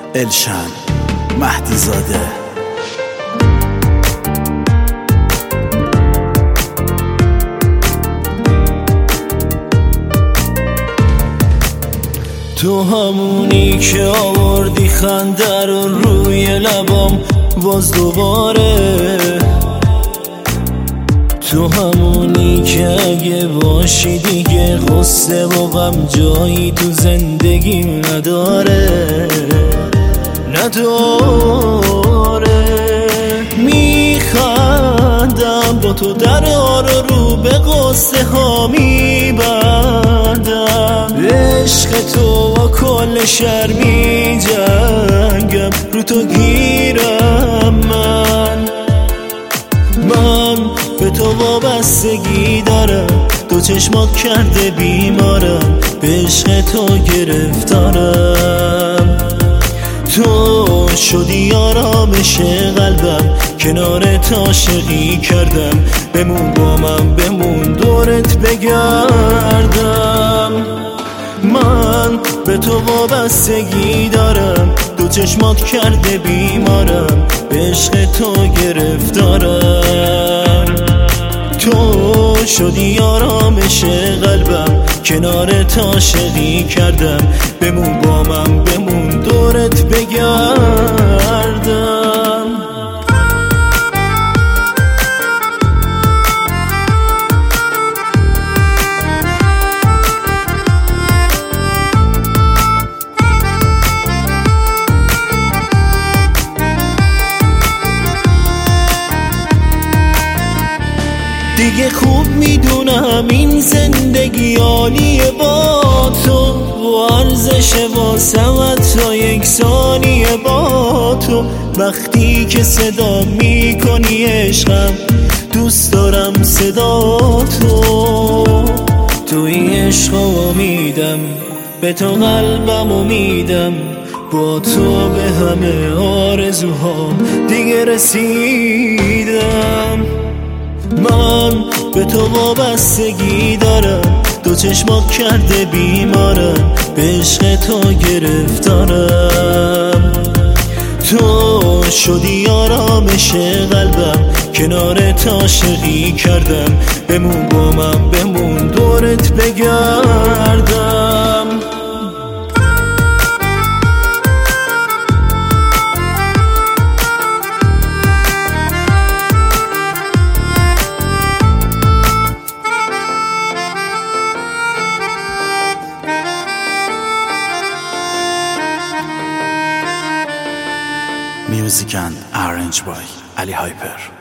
الشن مهدی زاده. تو همونی که آوردی خنده رو روی لبام باز دوباره، تو همونی که اگه باشی دیگه غصه و غم جایی تو زندگیم نداره. میخندم با تو درها رو به غصه ها میبندم، عشق تو با کل شهر میجنگم، رو تو گیرم من به تو وابستگی دارم، دو چشمات کرده بیمارم، به عشق تو گرفتارم. تو شدی آرامش قلبم، کنارت عاشقی کردم، بمون با من، بمون دورت بگردم. من به تو وابستگی دارم، دو چشمات کرده بیمارم، به عشق تو گرفتارم. تو شدی آرامش قلبم، کنارت عاشقی کردم، بمون با من، بمون دورت بگردم. دیگه خوب میدونم این زندگی عالیه با تو، ارزش واسمت تا یک ثانیه با تو. وقتی که صدا میکنی عشقم، دوست دارم صدا تو. توی عشق امیدم، به تو قلبم امیدم، با تو به همه آرزوها دیگه رسیدم. من به تو وابستگی دارم، دو چشمات کرده بیمارم، به عشق تو گرفتارم. تو شدی آرامش قلبم، کنارت عاشقی کردم، بمون با من، بمون دورت بگردم. Music and Arranged by Ali Hyper.